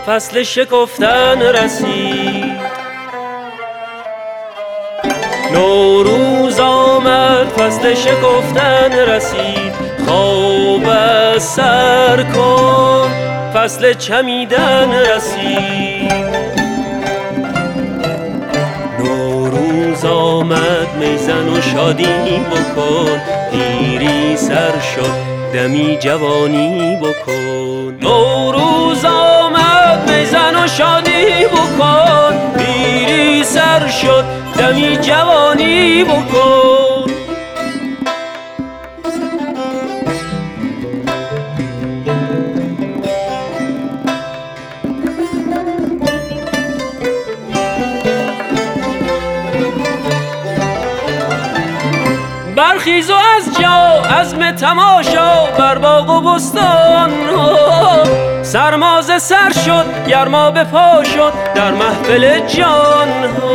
فصل شکفتن رسید. نوروز آمد فصل شکفتن رسید. خواب از سر کن فصل چمیدن رسید. نوروز آمد میزن و شادی بکن، پیری سر شد دمی جوانی بکن. نوروز آمد میزن و شادی بکن، پیری سر شد دمی جوانی بکن. برخیز و از جا عزم تماشا بر باغ و بستان، سرماز سر شد گرما به پا شد در محفل جان.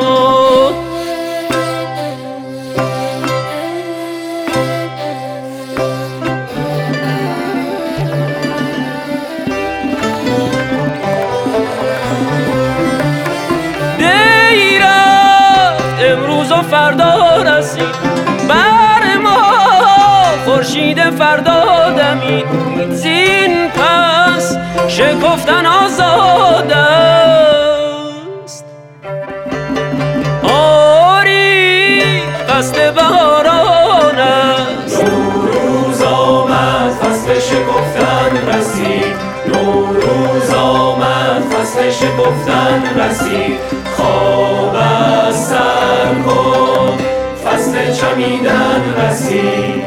دی رفت امروز و فردا رسید، بر ما خورشید فردا دمید. زین پس شکفتن آزاد است، آری فصل بهاران است. نوروز آمد فصل شکفتن رسید. نوروز آمد فصل شکفتن رسید. خواب از سر کن فصل چمیدن رسید.